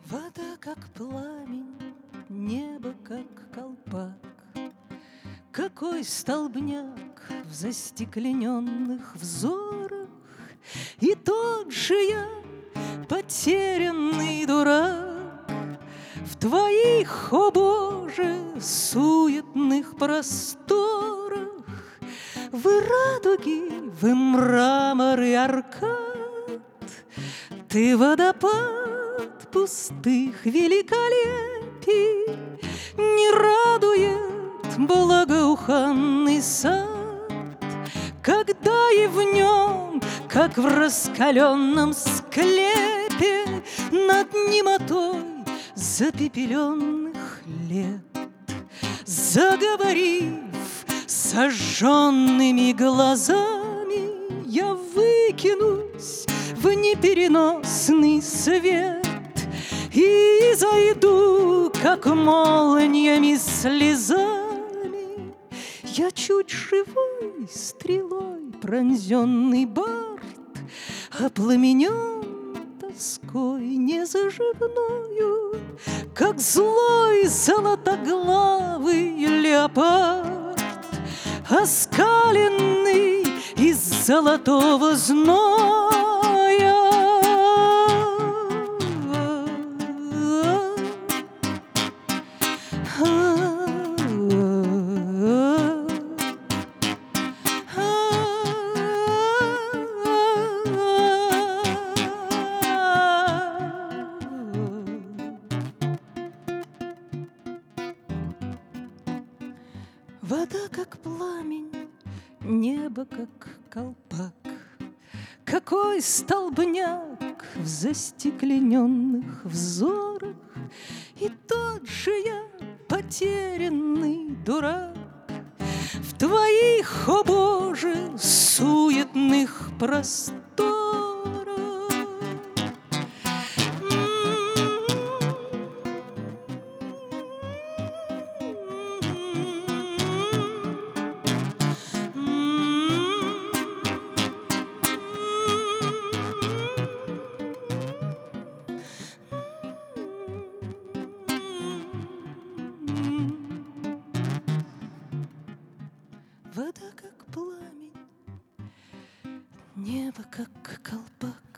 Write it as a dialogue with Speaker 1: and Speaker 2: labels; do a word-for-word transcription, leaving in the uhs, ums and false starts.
Speaker 1: Вода, как пламень, небо, как колпак. Какой столбняк в застеклененных взорах, и тот же я, потерянный дурак, в твоих, о Боже, суетных просторах. Вы радуги, вы мрамор и аркад, ты водопад пустых великолепий. Не радует благоуханный сад, когда и в нем, как в раскаленном склепе, над немотой запепеленных лет, заговорив сожженными глазами, я выкинусь в непереносный свет и зайду, как молниями слезами. Я чуть живой стрелой пронзенный бард, опламенен тоской незаживною, как злой золотоглавый леопард, оскаленный из золотого зноя. Вода, как пламень, небо, как колпак. Какой столбняк в застеклененных взорах, и тот же я, потерянный дурак, в твоих, о Боже, суетных просторах. Вода, как пламень, небо, как колпак.